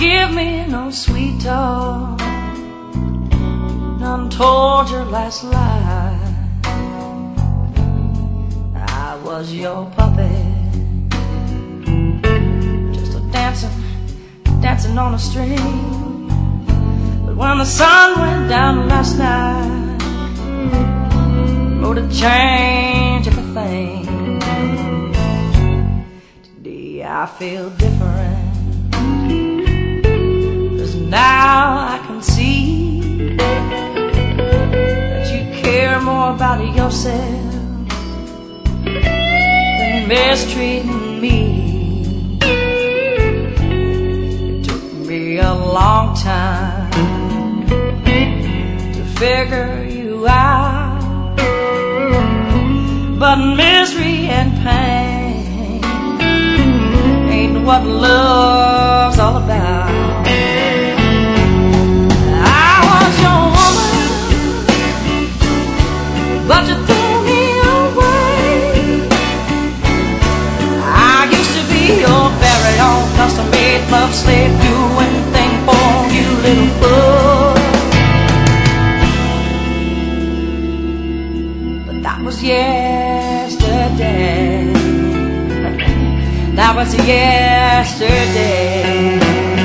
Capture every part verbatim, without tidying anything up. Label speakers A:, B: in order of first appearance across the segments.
A: give me no sweet talk, none told your last lie. I was your puppet, just a dancing, dancing on a string. But when the sun went down last night, oh, to change everything. Today I feel different, 'cause now I can see that you care more about yourself than mistreating me. It took me a long time to figure you out, but misery and pain ain't what love's all about. I was your woman, but you threw me away. I used to be your very own custom-made love slave, do anything for you, little fool. But that was yesterday. That was yesterday.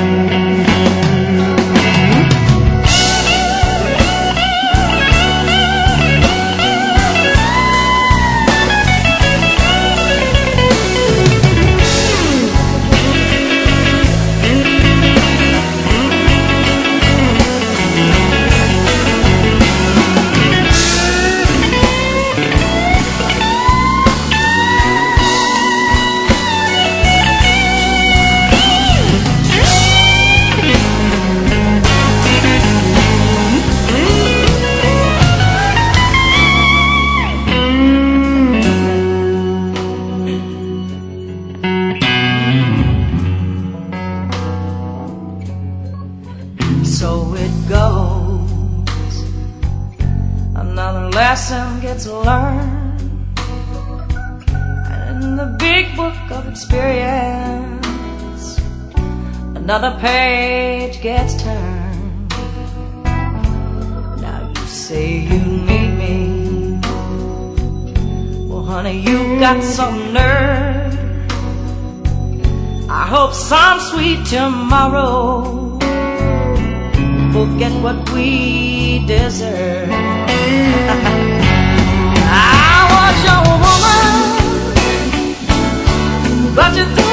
A: So it goes, another lesson gets learned, and in the big book of experience, another page gets turned. Now you say you need me, well honey, you got some nerve. I hope some sweet tomorrow we'll get what we deserve. I was your woman, but you